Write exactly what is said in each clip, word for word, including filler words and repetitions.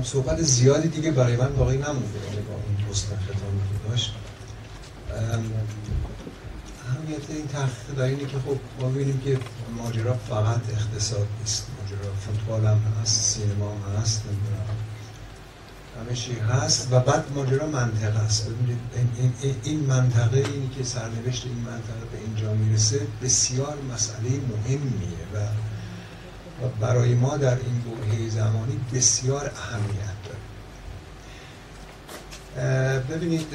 صحبت زیادی دیگه برای من باقی نمونده با این حسن ختامی که داشت. اهمیت این تحقیق در اینه که خب ما ببینیم که ماجرا فقط اقتصاد نیست، ماجرا فوتبال هم هست، سینما هم هست، همه چی هست و بعد ماجرا منطقه است. ببینید این, این, این منطقه، اینی که سرنوشت این منطقه به اینجا میرسه بسیار مسئله مهمیه و و برای ما در این برهه زمانی بسیار اهمیت داره. ببینید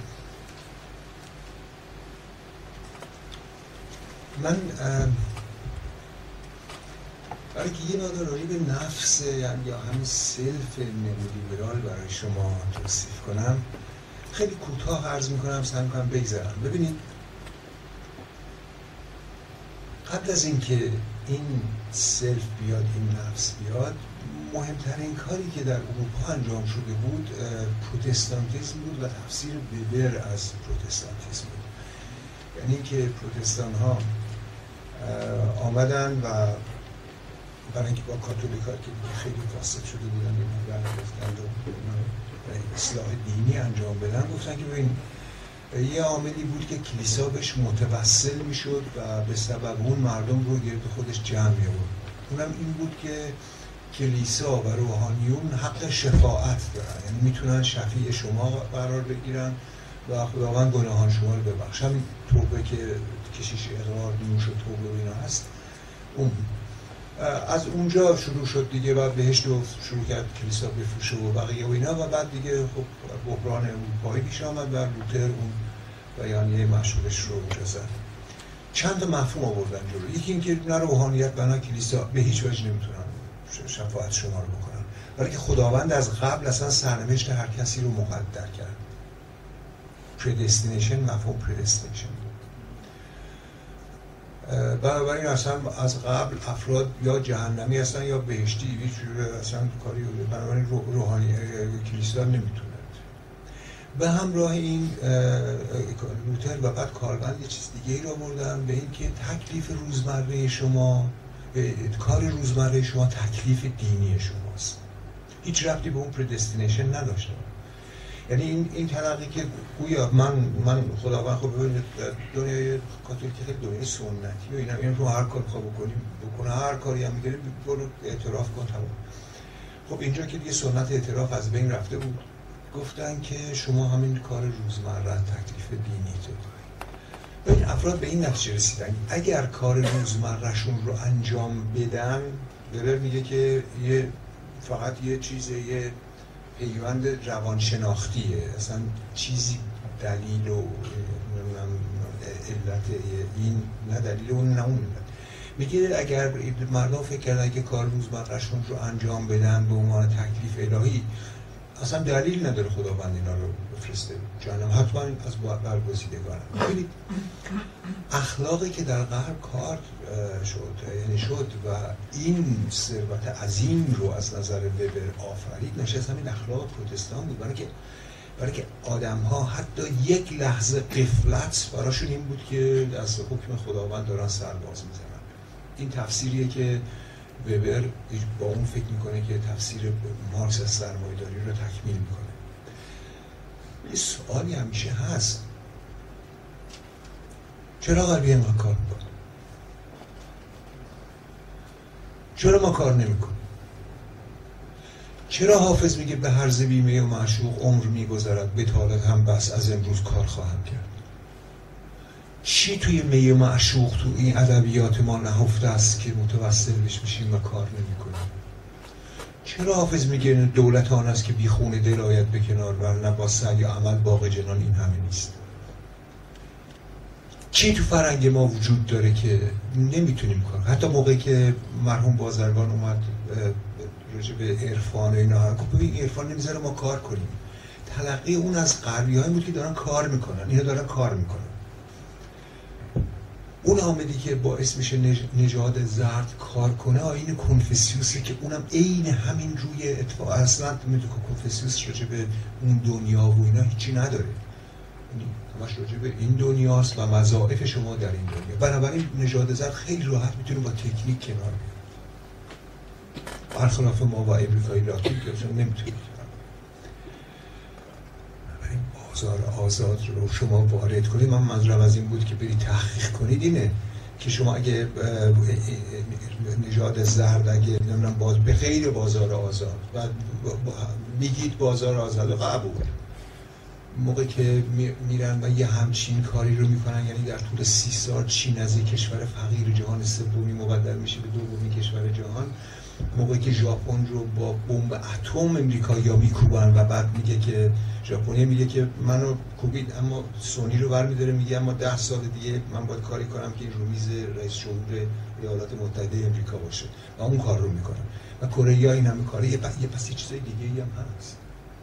من برای که یه مقدار راجع به نفس یعنی یا همین سلف نئولیبرال برای شما توصیف کنم، خیلی کوتاه عرض میکنم، سعی میکنم بگذرم. ببینید قبل از اینکه این سلف بیاد، این نفس بیاد، مهمترین کاری که در اروپا انجام شده بود پروتستانتیسم بود و تفسیر وبر از پروتستانتیسم بود. یعنی که پروتستان ها آمدن و برای اینکه با کاتولیکا که خیلی فاسد شده بودن و اصلاح دینی انجام بدن، گفتن که ببین یه عاملی بود که کلیسا بهش متوسل میشد و به سبب اون مردم رو گرد خودش جمع می‌آورد. اونم این بود که کلیسا و روحانیون حق شفاعت دارن، یعنی میتونن شفیع شما قرار بگیرن و خداوند گناهان شما رو ببخشه. همین توبه که کشیش اقرار نیوش و توبه و اینا هست، اون از اونجا شروع شد دیگه و بهشت رو شروع کرد کلیسا بفروشه و بقیه و اینا و بعد دیگه خب بحران اروپایی پیش آمد و لوتر اون بیانیه مشهورش رو اونجا زد. چند تا مفهوم آوردن جلو. یکی اینکه نه روحانیت و نه کلیسا به هیچ وجه نمیتونن شفاعت شما رو بکنن، برای که خداوند از قبل اصلا سرنوشت هر کسی رو مقدر کرد. پردستینیشن، مفهوم پردستینیشن. بنابراین اصلا از قبل افراد یا جهنمی هستن یا بهشتی، هیچ جور اصلا کاری بنابراین روحانی کلیسا نمیتوند. به همراه این لوتر و بعد کارلمن یه چیز دیگه ای را بردن، به این که تکلیف روزمره شما، کار روزمره شما تکلیف دینی شماست، هیچ ربطی به اون پردستینیشن نداشته. یعنی این این تلقی که گویا من من خداوند خب ببینید دنیای کاتولیک خیلی دنیای سنتی و اینا، این رو هر کار بخواد بکنیم بکنه، هر کاری هم میگیره برو اعتراف کن تمام. خب اینجا که دیگه سنت اعتراف از بین رفته بود، گفتن که شما همین کار روزمره تکلیف دینی تو دارید. این افراد به این نتیجه رسیدن اگر کار روزمرهشون رو انجام بدن، وبر میگه که یه فقط یه چیز یه پیوند روانشناختیه، اصلا چیزی دلیل و علت این نه دلیل اون نه اون علت. میگه اگر مردم فکر کردن که کار روزمرهشون رو انجام بدن به عنوان تکلیف الهی، اصلا دلیل نداره خداوند اینا رو بفرسته جهنم، حتما از برگزیدگانن. ببینید اخلاقی که در غرب کار شد یعنی شد و این ثروت عظیم رو از نظر وبر آفرید، نشست همین اخلاق پروتستان بود. برای که برای که آدم ها حتی یک لحظه غفلت براشون این بود که از حکم خداوند دارن سرباز میزنن. این تفسیریه که وبر با اون فکر میکنه که تفسیر مارکس از سرمایه‌داری رو تکمیل میکنه. یه سوالی همیشه هست، چرا غربی اینقدر کار میکنه؟ چرا ما کار نمیکنیم؟ چرا حافظ میگه به هرز بیمه و معشوق عمر میگذرد، بطالت هم بس از امروز کار خواهم کرد؟ چی توی می و معشوق تو این ادبیات ما نهفته است که متوسل بش میشیم و کار نمیکنیم؟ چرا حافظ میگه دولت آن است که بی خون دل آید به کنار، ورنه با سعی یا عمل باغ جنان این همه نیست؟ چی تو فرهنگ ما وجود داره که نمیتونیم کار؟ حتی موقعی که مرحوم بازرگان اومد راجع به عرفان و اینا، خب ببین عرفان نمیذاره ما کار کنیم. تلقی اون از غربی‌هایی بود که دارن کار میکنن، اینا دارن کار میکنن. اون عاملی که باعث میشه نژاد زرد کار کنه آیین کنفوسیوسه که اونم عین همین روی اتفاق اصلا میدونی که کنفوسیوس راجع به اون دنیا و اینا هیچی نداره، یعنی همش راجع به این دنیاست و وظایف شما در این دنیا. بنابراین نژاد زرد خیلی راحت میتونه با تکنیک کنار بیاد. برخلاف ما و امریکایی لاتین که اصلا نمیتونید بازار آزاد رو شما وارد کنید. من منظورم از این بود که برید تحقیق کنید اینه که شما اگه نژاد زرد اگه نمیدونم باز به غیر بازار آزاد و میگید بازار آزاد قبول، موقع که میرن و یه همچین کاری رو میکنن، یعنی در طول سی سال چین از یک کشور فقیر جهان سومی مبدل میشه به دومین کشور جهان، موقعی که ژاپن رو با بمب اتم امریکایی‌ها میکوبن و بعد میگه که ژاپنی میگه که منو کوبید، اما سونی رو برمی‌داره میگه اما ده سال دیگه من باید کاری کنم که این رو میز رئیس جمهور ایالات متحده امریکا باشه و اون کار رو میکنن و کره این همه کاره. یه پس یه پس چیزای دیگه‌ای هم هست.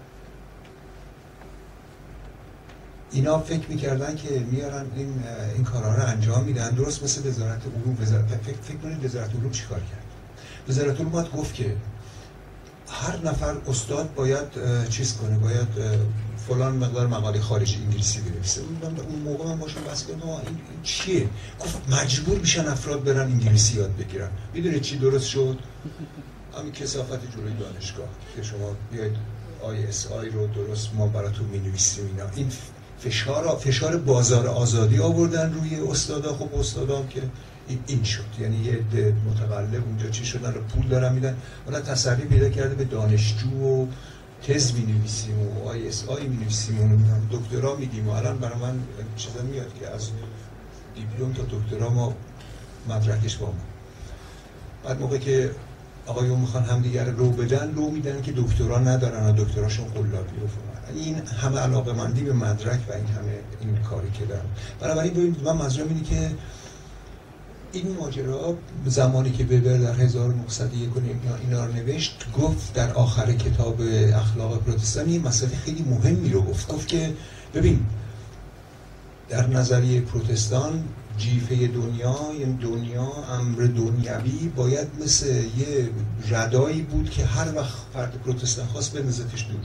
اینا فکر میکردن که میارن این این کارا رو انجام میدن، درست مثل وزارت علوم. وزارت فکر فکر کنید وزارت علوم چیکار کرد؟ وزارت علوم باید گفت که هر نفر استاد باید چیز کنه، باید فلان مقدار مقاله خارجی انگلیسی بنویسه. اون موقع من باشم بس کنم این, این چیه؟ گفت مجبور میشن افراد برن انگلیسی یاد بگیرن. میدونید چی درست شد؟ همین کثافت جلوی دانشگاه که شما بیاید آی اس آی رو درست ما براتون مینویسیم. اینا این فشار فشار بازار آزادی آوردن روی استادا. خب استادام که این شد، یعنی یه عده متقلب اونجا چی شدن رو پول دارن میدن، حالا تسری پیدا کرده به دانشجو و تز می‌نویسیم و آی اس آی می‌نویسیم و نمیدونم دکترا میدیم و الان برای من چیزا میاد که از دیپلم تا دکترا ما مدرکش با ما. بعد موقع که آقایون میخوان همدیگه رو بدن، لو میدن که دکترا ندارن و دکتراشون قلابی رو فهمن. این همه علاقه‌مندی به مدرک و این همه این کاری که دارن. بنابراین ببینید من منظورم اینه که این ماجرا زمانی که وبر در هزار و نهصد و یک اینا رو نوشت، گفت در آخر کتاب اخلاق پروتستان یه مسئله خیلی مهمی رو گفت. گفت که ببین در نظریه پروتستان جیفه دنیا، یعنی دنیا امر دنیوی باید مثل یه ردایی بود که هر وقت فرد پروتستان خواست بندازتش دور.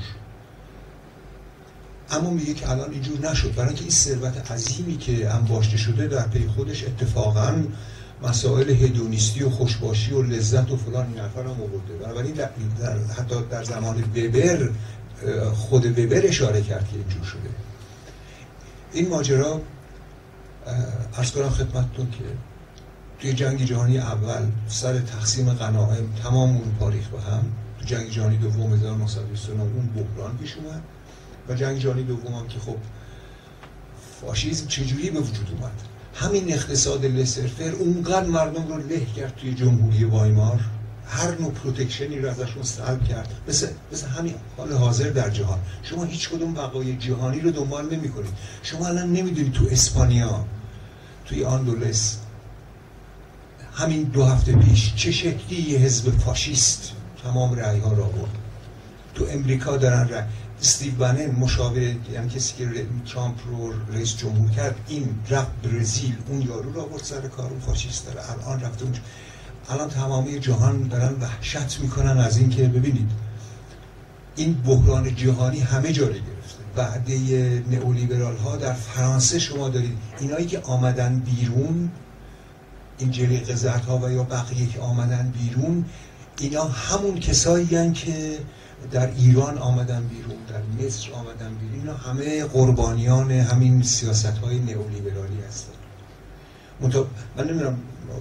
اما میگه که الان اینجور نشد، برای اینکه این ثروت عظیمی که انباشته شده در پی خودش اتفاقاً مسائل هدونیستی و خوشباشی و لذت و فلان این حرفا رو آورده. بنابراین در, در حتی در زمان وبر خود وبر اشاره کرد که اینجور شده. این ماجرا عرض کنم خدمتتون که توی جنگ جهانی اول سر تقسیم غنایم تمام اروپا ریخت به هم. تو جنگ جهانی دوم هزار و نهصد و بیست و نه اون بحران پیش اومد و جنگ جهانی دوم هم که خب فاشیسم چجوری به وجود اومد؟ همین اقتصاد لسرفر اونقدر مردم رو له کرد توی جمهوری وایمار، هر نوع پروتکشنی رو ازشون سلب کرد. مثل مثل همین حال حاضر در جهان شما هیچ کدوم بقای جهانی رو دنبال نمی‌کنید. شما الان نمیدونید تو اسپانیا، توی آندلس همین دو هفته پیش چه شکلی یه حزب فاشیست تمام رأی‌ها را آورد. تو امریکا دارن رأی استیو بنن مشاور، یعنی کسی که ترامپ رو رئیس جمهور کرد، این رفت برزیل اون یارو رو آورد سر کار، اون فاشیست داره الان رفته اونجا. الان تمامی جهان دارن وحشت میکنن از این که ببینید این بحران جهانی همه جا رو گرفته. وعده نئولیبرال ها در فرانسه شما دارید، اینایی که آمدن بیرون، این جلیقه زردها و یا بقیه که آمدن بیرون، اینا همون کسایی هستند که در ایران آمدن بیرون، در مصر آمدن بیرون. اینا همه قربانیان همین سیاست‌های نئولیبرالی هستن. من نمیدونم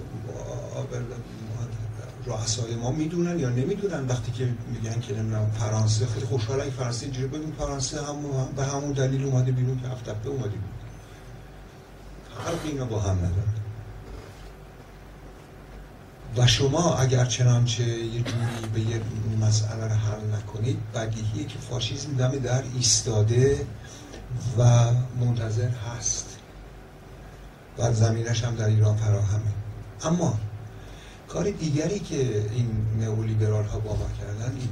رؤسای ما میدونن یا نمیدونن وقتی که میگن که نمیدونم فرانسه خیلی خوشحالن که فرانسه اینجوری، ببین فرانسه هم به همون دلیل اومده بیرون که هفت تپه اومده بیرون. فرقی اینا با هم نداره. و شما اگر چنانچه یه جوری به یه مسئله رو حل نکنید، بدیهیه که فاشیسم دم در ایستاده و منتظر هست و زمینش هم در ایران فراهمه. اما کار دیگری که این نئولیبرال ها با ما کردن اینه،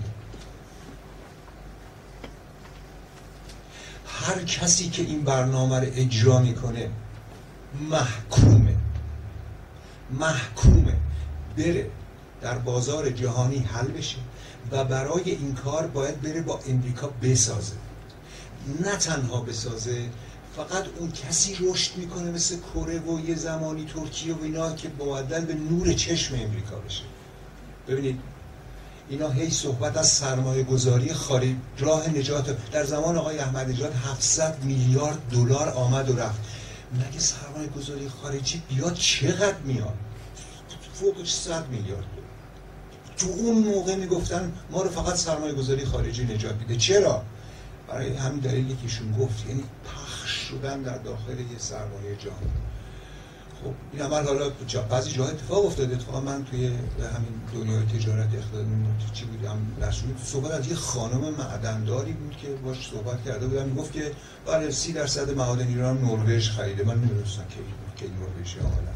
هر کسی که این برنامه رو اجرا میکنه محکومه محکومه بره در بازار جهانی حل بشه و برای این کار باید بره با امریکا بسازه. نه تنها بسازه، فقط اون کسی رشد میکنه مثل کره و یه زمانی ترکیه و اینا که مبدل به نور چشم امریکا بشه. ببینید اینا هی صحبت از سرمایه گذاری خارج، راه نجات. در زمان آقای احمدی نژاد هفتصد میلیارد دلار آمد و رفت. مگه سرمایه گذاری خارجی بیاد چقدر میاد؟ فوق صد میلیارد دلار. تو اون موقع میگفتن ما رو فقط سرمایه گذاری خارجی نجات میده. چرا؟ برای همین دلیلی که ایشون گفت، یعنی پخش شدن در داخل یه سرمایه جهانی. خب این عمل حالا بعضی جاها اتفاق افتاده. اتفاقا من توی همین دنیای تجارت اقتصاد چی بودم نشون صحبت از یه خانم معدنداری بود که باش صحبت کرده بودم، میگفت که بله سی درصد معادن ایران نروژ خریده. من نمی‌دونستم که که نروژ عملاً.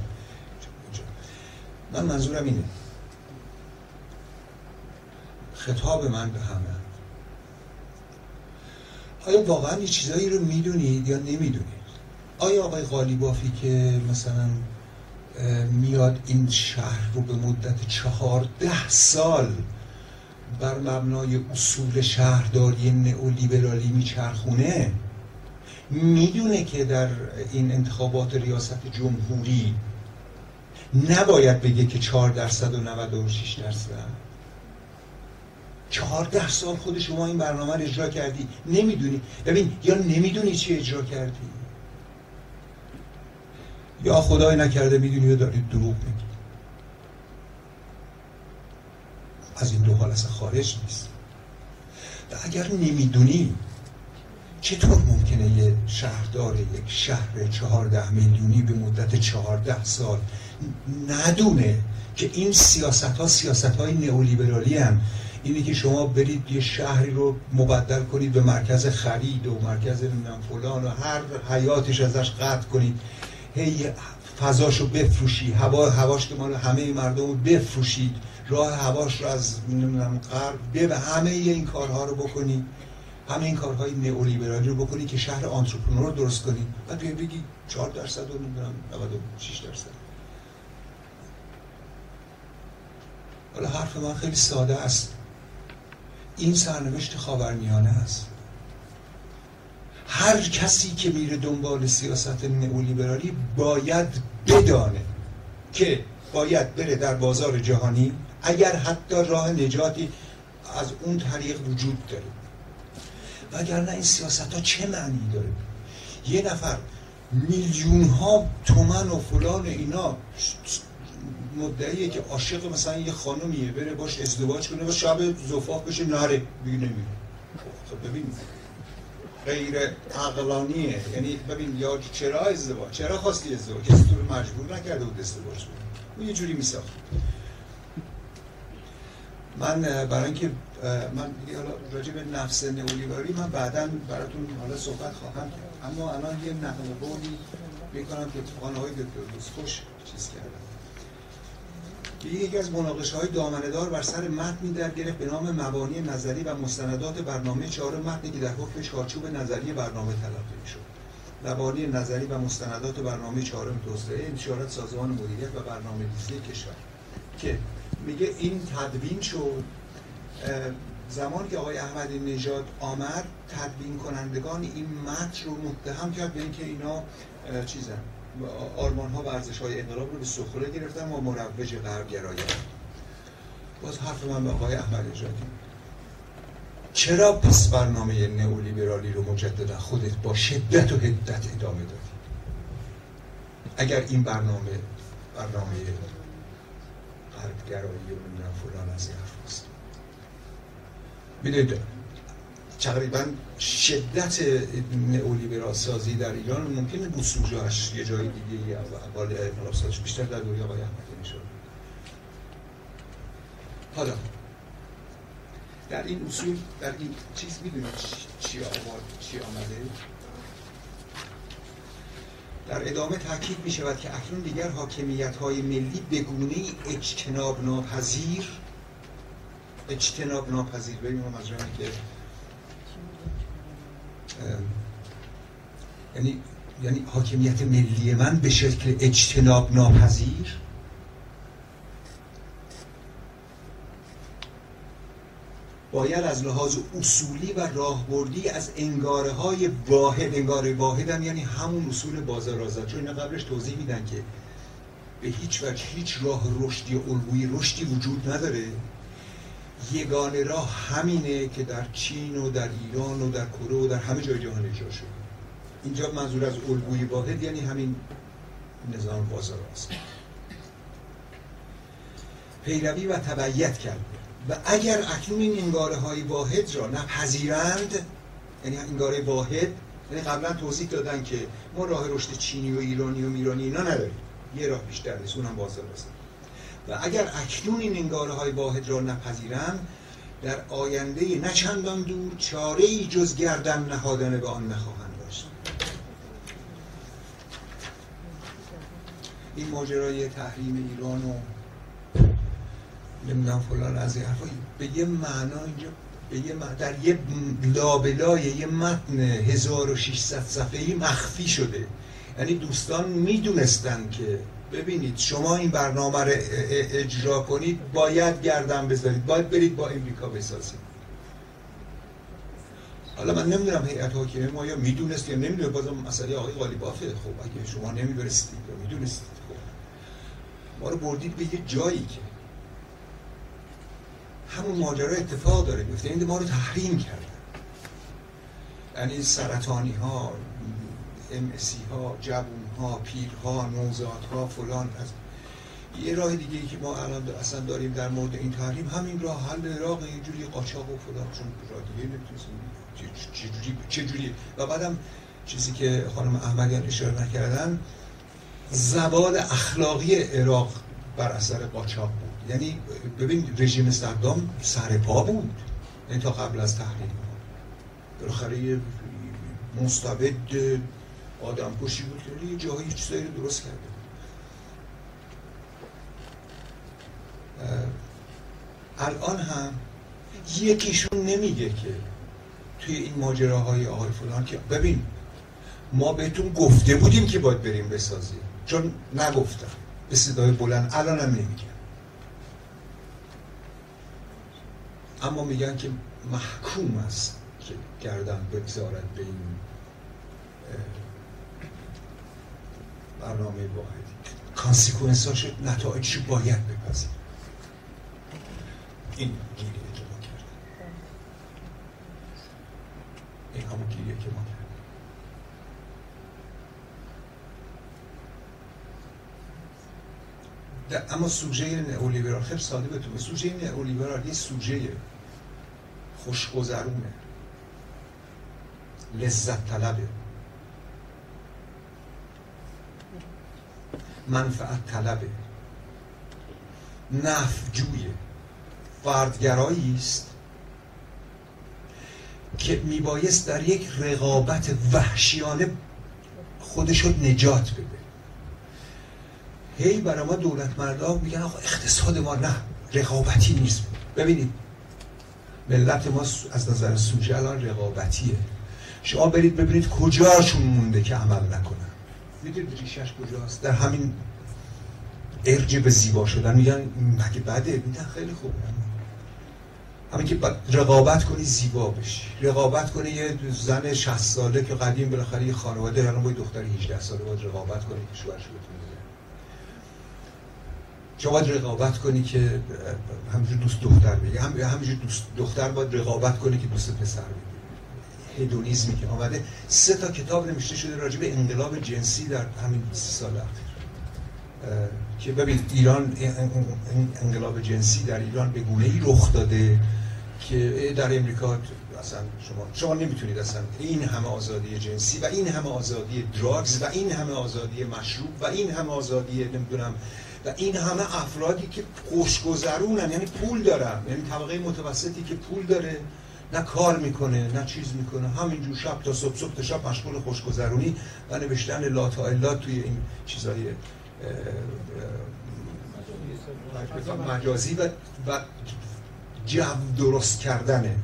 من منظورم اینه، خطاب من به همه، آیا واقعا یه چیزایی رو میدونید یا نمیدونید؟ آیا آقای قالیبافی که مثلا میاد این شهر رو به مدت چهارده سال بر مبنای اصول شهرداری نئولیبرالی میچرخونه، میدونه که در این انتخابات ریاست جمهوری نباید بگه که چهار درصد و نود و شش درصد؟ چهارده سال خود شما این برنامه رو اجرا کردی، نمیدونی. ببین، یا نمیدونی چی اجرا کردی، یا خدای نکرده میدونی و دارید دروغ میگی. از این دو حال اصلا خارج نیست. و اگر نمیدونی، چطور ممکنه یه شهردار یک شهر چهارده میلیونی به مدت چهارده سال ندونه که این سیاست ها سیاست های نئولیبرالی هم؟ اینی که شما برید یه شهری رو مبدل کنید به مرکز خرید و مرکز نمیدونم فلان و هر حیاتش ازش قطع کنید، هی فضاشو بفروشی، هوا هواش که مال همه مردم رو بفروشید، راه هواش رو از نمیدونم غرب به همه این کارها رو بکنی، همه این کارهای نئولیبرالی رو بکنی که شهر آنترپرنور درست کنی، بعد بیای بگی چهار درصد و نمیدونم نود و شش درصد. حالا حرف من خیلی ساده است. این سرنوشت خاورمیانه است. هر کسی که میره دنبال سیاست نئولیبرالی باید بدانه که باید بره در بازار جهانی، اگر حتی راه نجاتی از اون طریق وجود داره. وگرنه این سیاست ها چه معنی داره؟ یه نفر میلیون ها تومن و فلان اینا مدعیه که عاشق مثلا یه خانومیه، بره باش ازدواج کنه و شب زفاف بشه نره بگی نمیره. خب ببین غیر عقلانیه. یعنی ببین، یا چرا ازدواج؟ چرا خواستی ازدواج؟ کسی تو رو مجبور نکرده بود ازدواج کنی، اون یه جوری میساخت. من برای اینکه من دیگه حالا راجع به نفس نئولیبرالی من بعداً براتون حالا صحبت خواهم کرد، اما الان یه نقل قولی میکنم که اتفاقاً آقای دکتر روزخوش چیز کردن. یکی از مناقشه‌های دامنه‌دار بر سر متنی در گرفت به نام مبانی نظری و مستندات برنامه چهارم، متنی که در حکم چارچوب نظری برنامه تلقی می‌شد. مبانی نظری و مستندات برنامه چهارم توسعه انشاءات سازمان مدیریت و برنامه‌ریزی کشور که میگه این تدوین شد زمانی که آقای احمدی نژاد آمد، تدوین کنندگان این متن رو متهم کرد به اینکه اینا چیزن آرمان ها و ارزش های انقلاب رو به سخره گرفتن و مروج غرب گرایی. باز حرف من به آقای احمدی نژاد، چرا پس برنامه نئولیبرالی رو مجددا خودت با شدت و حدت ادامه دادی؟ اگر این برنامه برنامه غرب گرایی و فلان از این حرف است. میدونید تقریبا شدت نئولیبرال سازی در ایران ممکنه بوسوجاش یه جای دیگه یا اول انقلاب سازش بیشتر در دوره آقای احمدی نژاد. حالا در این اصول، در این چیز میدونید چی آمد چی آمده؟ در ادامه تاکید می شود که اکنون دیگر حاکمیت‌های ملی به گونه‌ای اجتناب ناپذیر اجتناب ناپذیر ببینیم از راه که یعنی یعنی حاکمیت ملی من به شکل اجتناب ناپذیر باید از لحاظ اصولی و راهبردی از انگاره های واحد، انگاره واحد هم یعنی همون اصول بازار آزاد، چون اینا قبلش توضیح میدن که به هیچ وجه هیچ راه رشدی الگوی رشدی وجود نداره یگانه راه همینه که در چین و در ایران و در کره و در همه جای جهان اجرا شده. اینجا منظور از الگوی واحد یعنی همین نظام بازار است. پیروی و تبعیت کرده و اگر اکنون این انگاره های واحد را نپذیرند، یعنی انگاره واحد، یعنی قبلا توضیح دادن که ما راه رشد چینی و ایرانی و میرانی اینا نداریم، یه راه بیشتر نیست، اونم بازار است. و اگر اکنون این انگاره های واحد را نپذیرند، در آینده نه چندان دور چاره ای جز گردن نهادن به آن نخواهند داشت. این ماجرای تحریم ایران و نمیدونم فلان از این حرفا به یه معنا اینجا به یه معنا در یه لابلای یه متن هزار و ششصد صفحه‌ای مخفی شده. یعنی دوستان میدونستن که ببینید شما این برنامه رو اجرا کنید باید گردن بذارید، باید برید با امریکا بسازید. حالا من نمیدونم هیئت حاکمه ما یا میدونست یا نمیدونه، بازم مسئله آقای قالیبافه. خب اگه شما نمیدونستید یا میدونستید خب ما رو بردید به یه جایی که همون ماجرا اتفاق داره میفته، این ما رو تحریم کردن. یعنی سرطانی ها، ام اسی ها، جوون ها، پیر ها، نوزاد ها، فلان. از یه راه دیگه ای که ما الان اصلا داریم در مورد این تحریم همین راه حل عراق، اینجوری قاچاق و فلان، چون راه دیگه نمیتونیم چجوری چجوری. و بعدم چیزی که خانم احمدیان اشاره نکردن، زوال اخلاقی عراق بر اثر قاچاق بود. یعنی ببین رژیم صدام سر پا بود، یعنی تا قبل از تحریم بالاخره مستبد آدم کشی بود که یه جایی چیزایی رو درست کرده. الان هم یکیشون نمیگه که توی این ماجراهای آقای فلان که ببین ما بهتون گفته بودیم که باید بریم بسازیم، چون نگفتن به صدای بلند، الان هم نمیگن. اما میگن که محکوم است که گردن بگذارد به این برنامه واحدی، کانسیکونساش نتایجش باید بپذیر. این گیریه که ما کردیم، این همون گیریه که ما کردیم. اما سوژه نئولیبرال خیلی ساده بهتون، سوژه نئولیبرال یه سوژه خوشگذرونه، لذت طلبه، منفعت طلبه، نفع جویه، فردگرایی است که میبایست در یک رقابت وحشیانه خودش رو نجات بده. هی برای ما دولت مردان میگن آقا اقتصاد ما نه رقابتی نیست. ببینید ملت ما از نظر سوژه الان رقابتیه. شما برید ببینید کجاشون مونده که عمل نکنن. میدونید ریشش کجاست؟ در همین ارج به زیبا شدن. میگن مگه بده؟ میگن خیلی خوبه، همین که رقابت کنی زیبا بشی، رقابت کنی یه زن شصت ساله که قدیم بالاخره یه خانواده الان با یه دختر هجده ساله باید رقابت کنی که شوهرش بتونه. شما باید رقابت کنی که همینجور دوست دختر بگی، هم همینجور دوست دختر باید رقابت کنی که دوست پسر بگی. هدونیزمی که آمده. سه تا کتاب نوشته شده راجع به انقلاب جنسی در همین سی سال اخیر که ببین ایران انقلاب جنسی در ایران به گونه‌ای رخ داده که در امریکا اصلا شما شما نمیتونید اصلا این همه آزادی جنسی و این همه آزادی دراگز و این همه آزادی مشروب و این همه آزادی نمیدونم و این همه افرادی که خوشگذرونن، یعنی پول دارن، یعنی طبقه متوسطی که پول داره، نه کار میکنه نه چیز میکنه، همینجور شب تا صبح صبح تا شب مشغول خوشگذرونی و نوشتن لا تا الا توی این چیزای مجازی و و جو درست کردنه.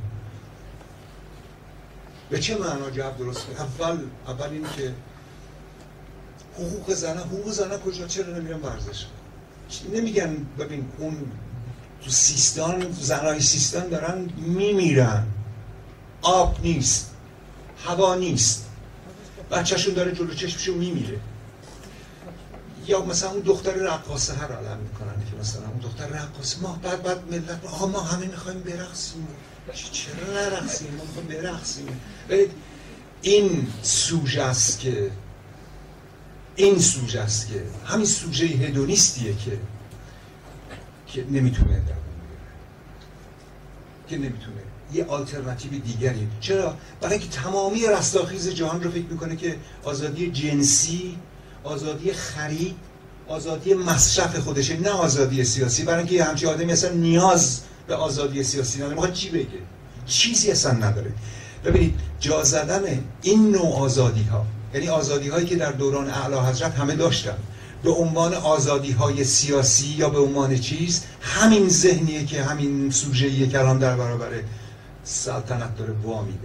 به چه معنا جو درست کردن؟ اول اول این که حقوق زنه حقوق زنه کجا؟ چرا نمیرن ورزش؟ نمیگن ببین اون تو سیستان زنای سیستان دارن میمیرن، آب نیست، هوا نیست، بچه‌شون داره جلو چشمشون میمیره. یا مثلا اون دختر رقاصه هر عالم میکنن که مثلا اون دختر رقاصه ما بعد بعد ملت آها ما همه میخوایم برقصیم، چرا نرقصیم؟ ما میخوایم برقصیم. این سوژه است که این سوژه است که همین سوژه هدونیستیه که که نمیتونه دوام بیاره، که نمیتونه یه آلترناتیو دیگری. چرا؟ برای اینکه تمامی رستاخیز جهان رو فکر میکنه که آزادی جنسی، آزادی خرید، آزادی مصرف خودشه، نه آزادی سیاسی. برای اینکه همچین آدمی اصلا نیاز به آزادی سیاسی نداره. میخواد چی بگه؟ چیزی اصلا نداره. ببینید جا زدن این نوع آزادی ها، یعنی آزادی هایی که در دوران اعلی حضرت همه داشتن، به عنوان آزادی های سیاسی یا به عنوان چیز، همین ذهنیه که همین سوژه‌ایه که الان در برابر سلطنت داره وا میده.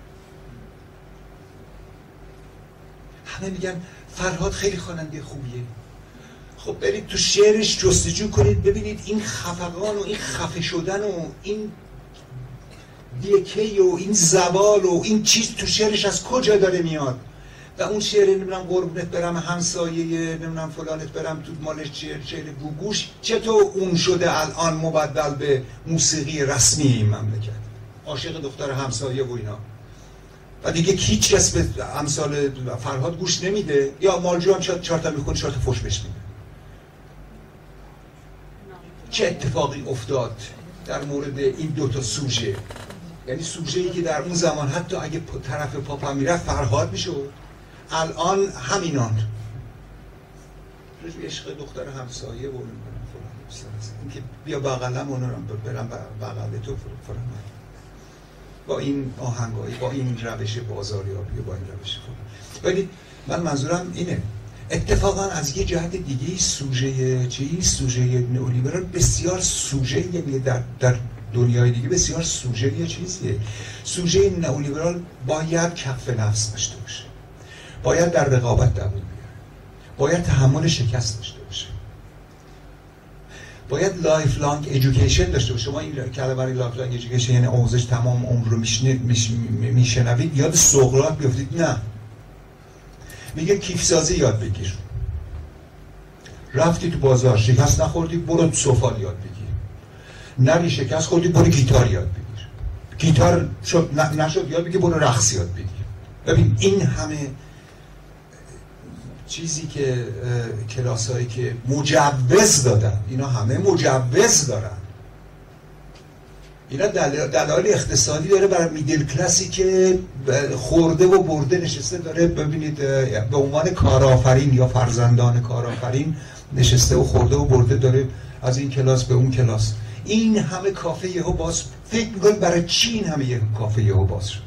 همه میگن فرهاد خیلی خواننده خوبیه. خب برید تو شعرش جستجو کنید ببینید این خفقان و این خفه شدن و این دیکی و این زوال و این چیز تو شعرش از کجا داره میاد. و اون شعر نمیدونم قربونت برم همسایه نمیدونم فلانت برم تو مالش شعر شعر گوگوش چطور اون شده الان مبدل به موسیقی رسمی این مملکت، عاشق دختر همسایه و اینا. و دیگه هیچ کس به امثال فرهاد گوش نمیده، یا مالجو هم چهار تا میخونه چهار تا فوش بهش میده. چه اتفاقی افتاد در مورد این دو تا سوژه؟ یعنی سوژه‌ای که در اون زمان حتی اگه طرف پاپ هم میرفت فرهاد میشد، الان همینان رجوع عشق دختر همسایه و نمیدونم فلان این که بیا بغلم اونم برم بغل تو فلان با این آهنگایی با این روش بازاریابی با این روش فلان. ولی من منظورم اینه اتفاقا از یه جهت دیگه سوژه چیز سوژه نئولیبرال بسیار سوژه یعنی در در دنیای دیگه بسیار سوژه یه چیزیه. سوژه نئولیبرال باید کف نفس داشته باشه، باید در رقابت دوام بیاره، باید تحمل شکست داشته باشه، باید لایف لانگ ایژوکیشن داشته باشه. شما این کلمه برای لایف لانگ ایژوکیشن یعنی آموزش تمام عمر رو میشنوید یاد سقراط بیافتید. نه، میگه کیف سازی یاد بگیر. رفتی تو بازار شکست نخوردی برو سفال یاد بگیر. نری شکست خوردی برو گیتار یاد بگیر. گیتار شد نشد یاد بگیر برو رقص یاد بگیر. ببین این همه چیزی که کلاسایی که مجوز دادن اینا همه مجوز دارن. اینا دلایل اقتصادی داره برای میدل کلاسی که خورده و برده نشسته داره. ببینید به عنوان کارآفرین یا فرزندان کارآفرین نشسته و خورده و برده داره از این کلاس به اون کلاس. این همه کافه یهو باز فکر میکنید برای چی این همه یه کافه یهو باز شد؟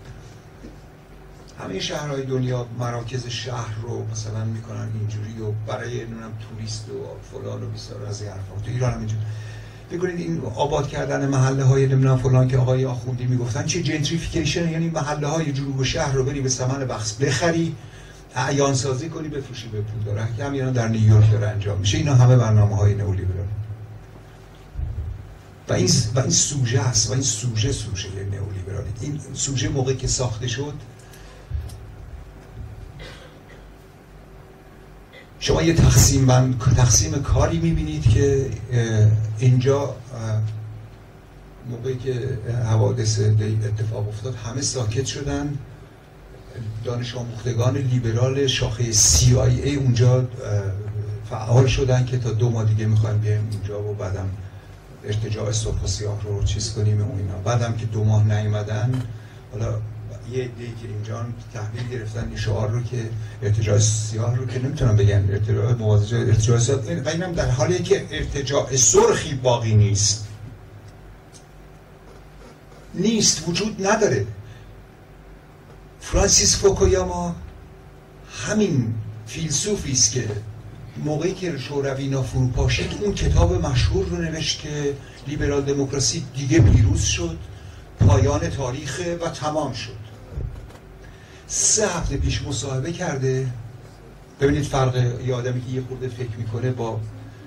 همه شهرهای دنیا مراکز شهر رو مثلا میکنن اینجوری و برای نمیدونم توریست و فلان و بیسار از این حرفا. تو ایران هم اینجوری. بگید این آباد کردن محله های نمیدونم فلان که آقای آخوندی میگفتن چه جنتریفیکیشن، یعنی محله های جنوب شهر رو بری به ثمن بخس بخری، اعیان سازی کنی، بفروشی به پول داره. که همین در نیویورک داره انجام میشه. اینا همه برنامه‌های نئولیبرال. و این و این سوژه است و این سوژه سوژه نئولیبرالی. این سوژه موقعی که ساخته شد شما یه تقسیم بند تقسیم کاری میبینید که اینجا موقعی که حوادث دی اتفاق افتاد همه ساکت شدن. دانش آموختگان لیبرال شاخه سی آی ای اونجا فعال شدن که تا دو ماه دیگه میخوایم بیایم اونجا و بعدم ارتجاع سرخ و سیاه رو چیز کنیم و اینا. بعدم که دو ماه نیومدن حالا یه عده‌ای که اینجا تحویل گرفتن این شعار رو که ارتجاع سیاه رو که نمیتونم بگن ارتجاع موازی ارتجاع سیاه، و اینم در حالی که ارتجاع سرخی باقی نیست نیست وجود نداره. فرانسیس فوکویاما همین فیلسوفی است که موقعی که شوروی فروپا شد اون کتاب مشهور رو نوشت که لیبرال دموکراسی دیگه پیروز شد، پایان تاریخه و تمام شد. سه هفته پیش مصاحبه کرده. ببینید فرق یه آدمی که یه خورده فکر میکنه با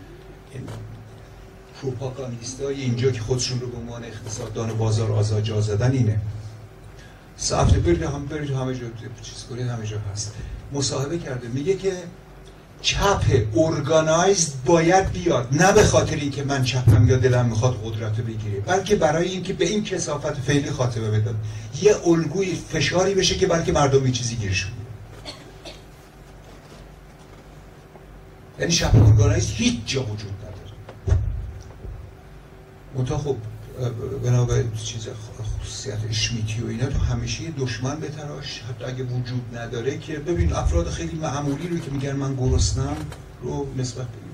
پروپاگاندیستای اینجا که خودشون رو به عنوان اقتصاددان بازار آزاد جا زدن اینه. سه هفته برید هم برید همه جا چیز کنید همه جا هست. مصاحبه کرده میگه که چپ ارگانایزد باید بیاد، نه به خاطر اینکه من چپم یا دلم میخواد قدرت رو بگیره، بلکه برای اینکه به این کثافت فعلی خاتمه بدن، یه الگوی فشاری بشه که بلکه مردم یه چیزی گیرشون بیاد. یعنی چپ ارگانایزد هیچ جا وجود نداره. منتها خب بنابرای چیز خصوصیت اشمیتی و اینا تو همیشه یه دشمن بتراش، حتی اگه وجود نداره، که ببین افراد خیلی معمولی رو که میگن من گرسنم رو نسبت بگیر.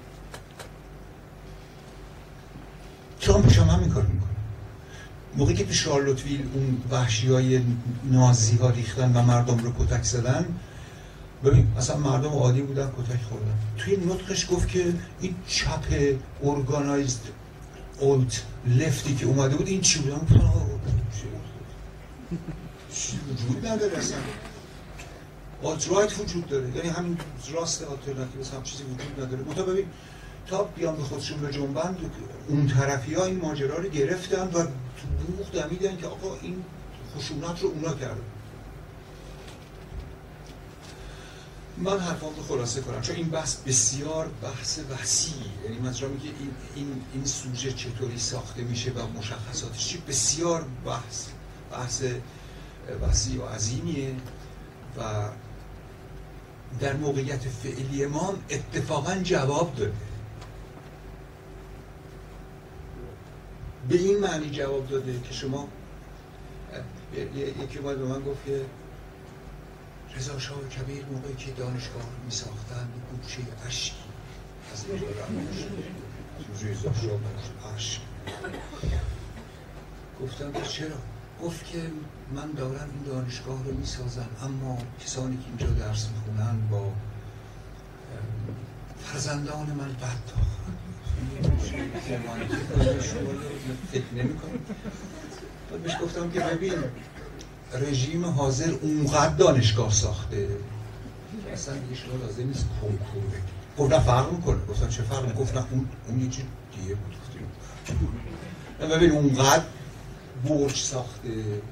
ترامپ هم همین کار میکنه. موقعی که تو شارلوتویل اون وحشیای نازی ها ریختن و مردم رو کتک زدن، ببین اصلا مردم عادی بودن کتک خوردن. توی نطقش گفت که این چپ ارگانایزد اولت لفتی که اومده بود این چی بود؟ چی وجود نداره اصلا. آلت رایت وجود داره، یعنی همین راست آلترناتیو هم چیزی وجود نداره. منتها ببین تا بیان به خودشون به جنبند، اون طرفی ها این ماجرا رو گرفتن و تو بوق دمیدن که آقا این خشونت رو اونا کرده. من حرفام رو خلاصه کنم چون این بحث بسیار بحث وسیع، یعنی مثلا میگه این این این سوژه چطوری ساخته میشه و مشخصاتش چی، بسیار بحث بحث وسیع و عظیمیه و در موقعیت فعلی ما اتفاقا جواب داده. به این معنی جواب داده که شما یکی اومد به من گفت که رضا شاه کبیر موقعی که دانشگاه رو می ساختن به گوشه اشکی از اینجا رموش رضا شاه اشک. گفتم که چرا؟ گفت که من دارم این دانشگاه رو می سازم، اما کسانی که اینجا درس می خونن با فرزندان من بد تاخن شما فکر نمی کنم. بهش گفتم که ببین رژیم حاضر اونقدر دانشگاه ساخته اصلا دیگه شما لازم نیست کنکور بگید. گفت نه فرق میکنه. گفتم چه فرق میکنه؟ گفت نه اون اون یه چیز دیگه بود. گفتم ببین اونقدر برج ساخته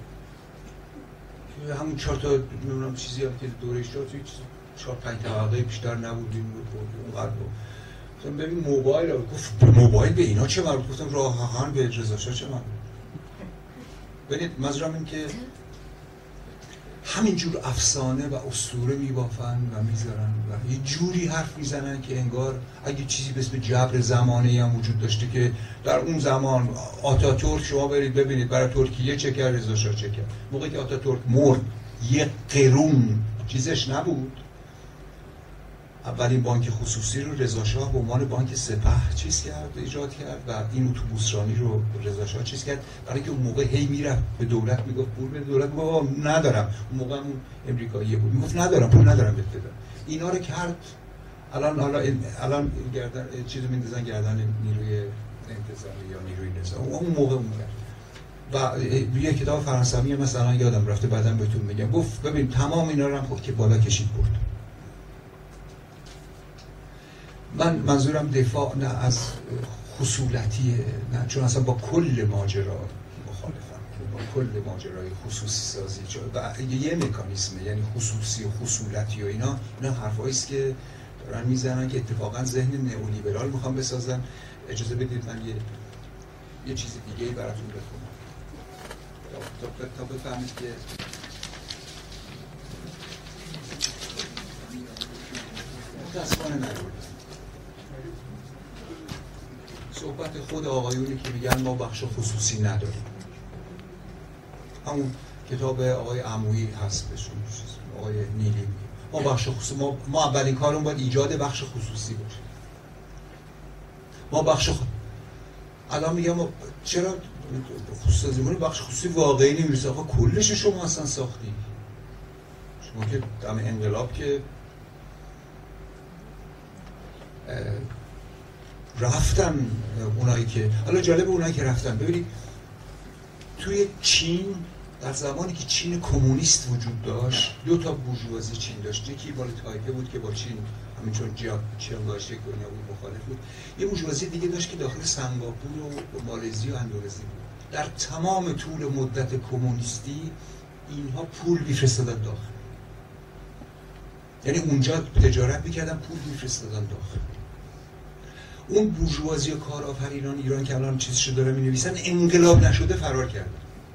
که همون چهار تا نمیدونم چیزی هم که دورش داد توی چهار پنج طبقه بیشتر نبودیم اونقدر بود. گفتم ببین موبایل رو. گفت موبایل به اینا چه مربوط؟ گفتم راه آهن به رضا شاه چه مربوط؟ ببینید منظورم این که همینجور افسانه و اسطوره میبافن و میذارن و یه جوری حرف میزنن که انگار اگه چیزی به اسم جبر زمانه‌ای هم وجود داشته که در اون زمان آتاتورک، شما برید ببینید برای ترکیه چه کرد، رضا شاه چه کرد. موقعی که آتاتورک مرد یه قرون چیزش نبود. اولین بانک خصوصی رو رضا شاه به عنوان بانک سپه چیز کرد، ایجاد کرد و این اتوبوسرانی رو رضا شاه چیز کرد، برای که اون موقع هی میرفت به دولت میگفت پول بده، دولت میگفت ندارم. اون موقع اون امریکایی بود، میگفت ندارم پول ندارم بهت بدم. اینا رو کرد. الان حالا الان گردن چیزو میندازن گردن نیروی انتظامی یا نیروی نظامی. اون موقع اون کرد. و یه کتاب فرانسوی مثلا یادم رفته بعداً بهتون میگم، گفت ببین تمام اینا رو هم خود که بالا کشید برد. من منظورم دفاع نه از خصولتیه، نه، چون اصلا با کل ماجرا مخالفم، با کل ماجرای خصوصی سازی و یه مکانیزمه، یعنی خصوصی و خصولتی و اینا اینا حرفایی است که دارن میزنن که اتفاقا ذهن نئولیبرال میخوام بسازن. اجازه بدید من یه یه چیز دیگه ای براتون بخونم تا تا بفهمید که متاسفانه نبود. صحبت خود آقایونی که میگن ما بخش خصوصی نداریم. همون کتاب آقای عمویی هست بهشون، آقای نیلی، ما بخش خصوصی، ما, ما اولین کارمون باید ایجاد بخش خصوصی باشه. ما بخش خ... الان میگم ما چرا خصوصیمون بخش خصوصی واقعی نمیرسه؟ آقا کلش شما اصلا ساختی. شما که دم انقلاب که رفتن اونایی که حالا جالب اونایی که رفتن، ببینید توی چین در زمانی که چین کمونیست وجود داشت دو تا بورژوازی چین داشت. یکی مال تایپه بود که با چین همین چون جیاب چنگایشک و اینا بود مخالف بود. یه بورژوازی دیگه داشت که داخل سنگاپور و مالزی و اندونزی بود. در تمام طول مدت کمونیستی اینها پول می‌فرستادن داخل. یعنی اونجا تجارت میکردن، پول میفرستادن داخل. اون بورژوازی کارآفرینان ایران که الان چیزشو داره مینویسن، انقلاب نشده فرار کردن.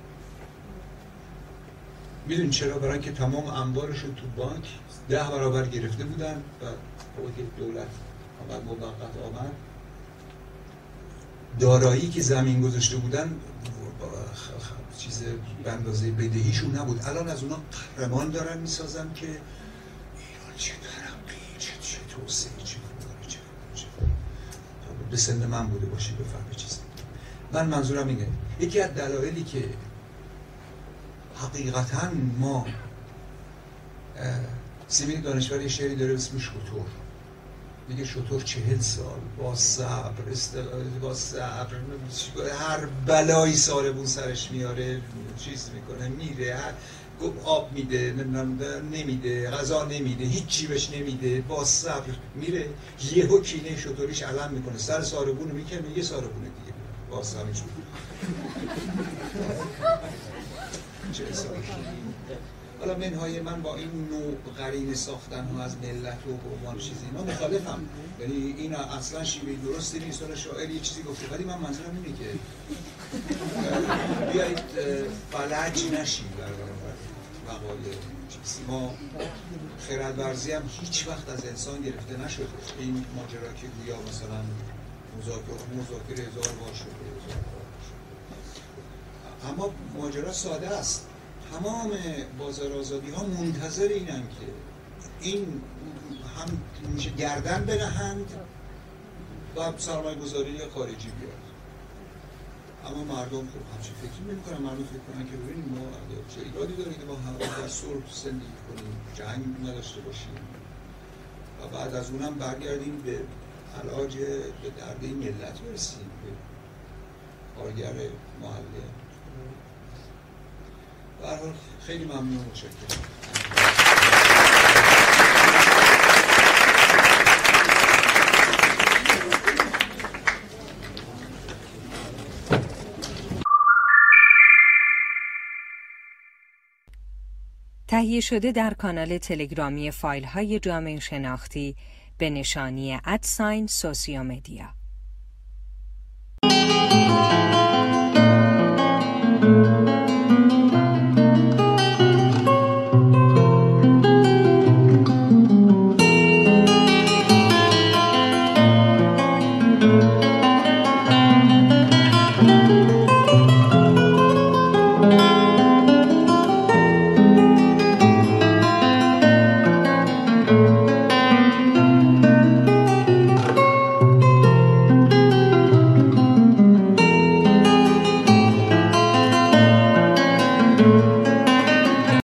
میدونین چرا؟ برای اینکه تمام انبارشون تو بانک ده برابر گرفته بودن و وقتی دولت آمد موقت آمد، دارایی که زمین گذاشته بودن چیز به اندازه بدهیشون نبود. الان از اونا قهرمان دارن میسازن که ایران چه ترقی، چه چه توسعه، چه کاره، چه چه به سن من بوده باشی بفهمی چیزی. من منظورم اینه، یکی از دلایلی که حقیقتاً ما سیمین دانشور یه شعری داره اسمش شتر، میگه شتر چهل سال با صبر استقلال با صبر هر بلایی ساربون سرش میاره، چیز میکنه، میره، آب میده، نمیده، غذا نمیده، هیچی بهش نمیده، با صبر میره، یهو کینه شتریش علم میکنه، سر ساربون میکنه، میگه ساربون دیگه با صبرش چه اصلا. حالا منهای من با این نوع قرینه ساختن ها از ملت و عنوان چیزی اینا مخالفم، یعنی این اصلا شیوه درستی نیست. حالا شاعر یه چیزی گفته، ولی من منظورم اینه که بیایید فلج نشیم در مقاله چیزی. ما خردورزی هم هیچ وقت از انسان گرفته نشده. این ماجرا که گویا مثلا مذاکره مذاکره هزار بار شده، اما ماجرا ساده است. تمام بازار آزادی ها منتظر اینن که این هم میشه گردن بنهند و سرمایه گذاری خارجی بیاد. اما مردم خب همچین فکر نمی کنن. مردم فکر کنن که ببینیم ما چه ایرادی داره که ما هم در صلح زندگی کنیم، جنگ نداشته باشیم و بعد از اونم برگردیم به علاج به درد این ملت برسیم، به کارگر محله. به هر حال خیلی ممنون و متشکرم. تهیه شده در کانال تلگرامی فایل های جامعه شناختی به نشانی ادساین سوسیومدیا.